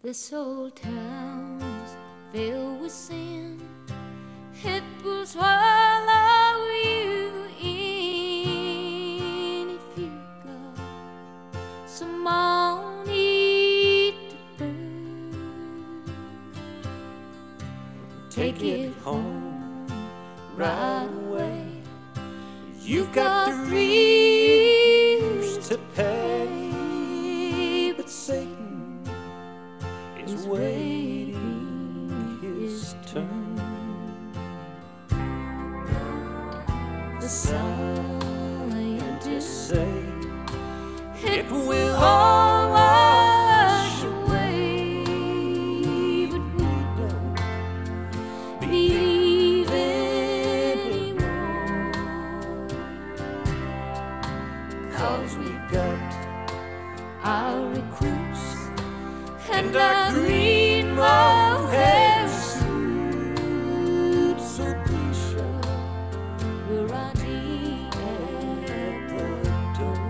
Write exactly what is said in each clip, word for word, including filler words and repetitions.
This old town's filled with sin. It will swallow you in if you got some money to burn. Take it home right away. You've got the rears to pay, but Satan is waiting his turn. The scientists Say it will all wash away, but we don't believe anymore, 'cause we've got our recruits and our green mohair suits, so please shut your I D at the door.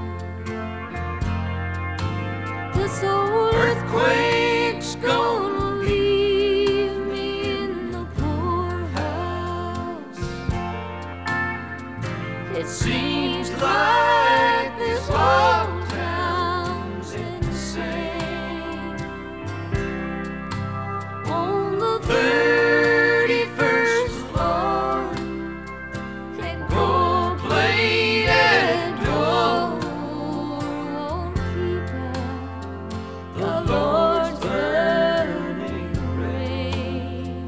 This old earthquake's gonna leave me in the poorhouse. It seems like this whole town's insane. On the thirty-first floor, and gold-plated door won't keep out the Lord's burning rain.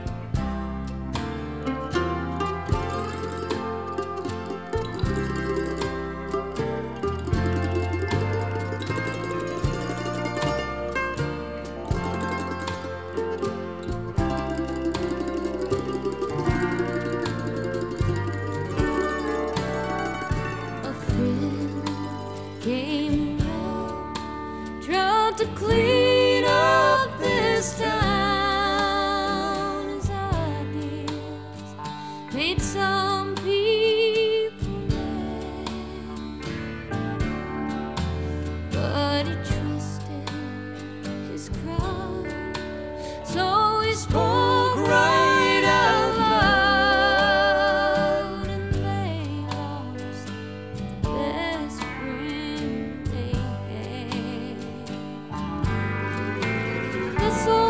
A friend came along, tried to clean up this town. His ideas made some people mad, but he trusted his crowd, so he spoke right out loud, and they lost the best friend they had. This old